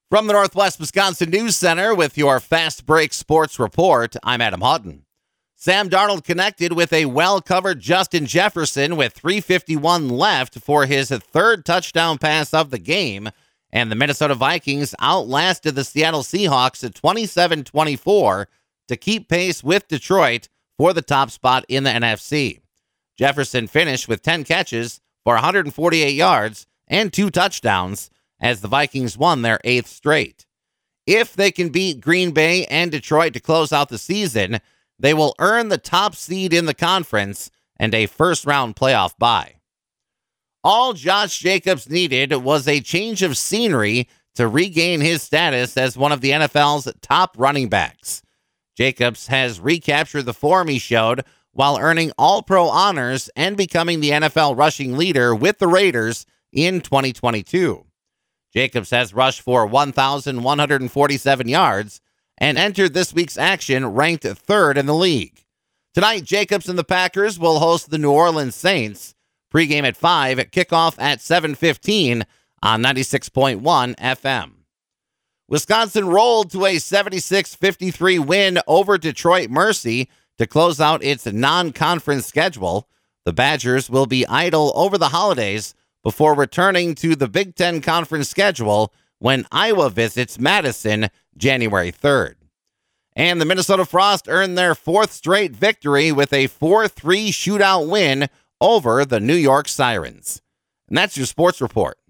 From the Northwest Wisconsin News Center with your Fast Break Sports Report, I'm Adam Hutton. Sam Darnold connected with a well-covered Justin Jefferson with 3:51 left for his third touchdown pass of the game, and the Minnesota Vikings outlasted the Seattle Seahawks at 27-24 to keep pace with Detroit for the top spot in the NFC. Jefferson finished with 10 catches for 148 yards and 2 touchdowns, as the Vikings won their 8th straight. If they can beat Green Bay and Detroit to close out the season, they will earn the top seed in the conference and a first-round playoff bye. All Josh Jacobs needed was a change of scenery to regain his status as one of the NFL's top running backs. Jacobs has recaptured the form he showed while earning All-Pro honors and becoming the NFL rushing leader with the Raiders in 2022. Jacobs has rushed for 1,147 yards and entered this week's action ranked 3rd in the league. Tonight, Jacobs and the Packers will host the New Orleans Saints. Pregame at 5, kickoff at 7:15 on 96.1 FM. Wisconsin rolled to a 76-53 win over Detroit Mercy to close out its non-conference schedule. The Badgers will be idle over the holidays before returning to the Big Ten Conference schedule when Iowa visits Madison January 3rd. And the Minnesota Frost earned their 4th straight victory with a 4-3 shootout win over the New York Sirens. And that's your sports report.